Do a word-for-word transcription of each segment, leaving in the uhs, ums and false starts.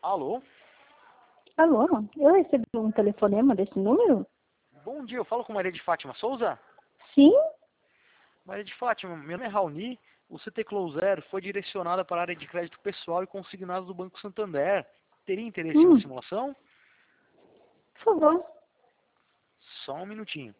Alô? Alô, eu recebi um telefonema desse número? Bom dia, eu falo com Maria de Fátima Souza? Sim? Maria de Fátima, meu nome é Raoni, o C T Close Zero foi direcionada para a área de crédito pessoal e consignados do Banco Santander. Teria interesse em uma Hum, simulação? por favor. Só um minutinho.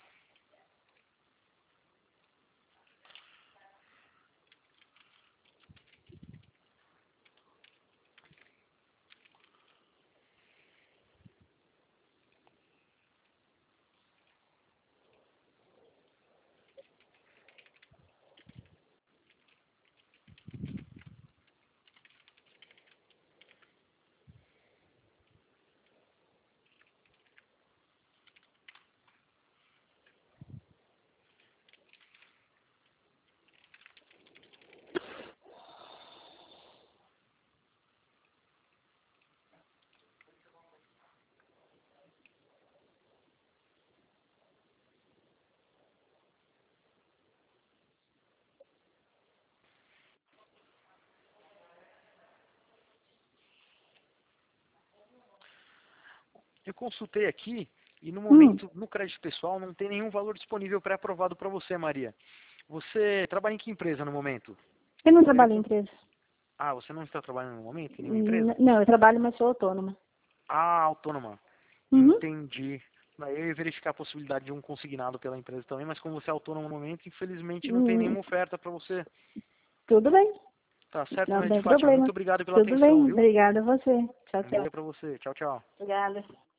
Eu consultei aqui e no Hum, momento, no crédito pessoal, não tem nenhum valor disponível pré-aprovado para você, Maria. Você trabalha em que empresa no momento? eu não Poderia trabalho em con- empresa. Ah, você não está trabalhando no momento em nenhuma N- empresa? Não, eu trabalho, mas sou autônoma. Ah, autônoma. Uhum. Entendi. Daí eu ia verificar a possibilidade de um consignado pela empresa também, mas como você é autônomo no momento, infelizmente não tem Hum, nenhuma oferta para você. tudo bem, Tá certo, não Maria de tem Fátima. Muito problema. obrigado pela Tudo atenção, bem, viu? obrigada a você. Tchau, Um bom tchau. dia para você. Tchau, tchau. Obrigada.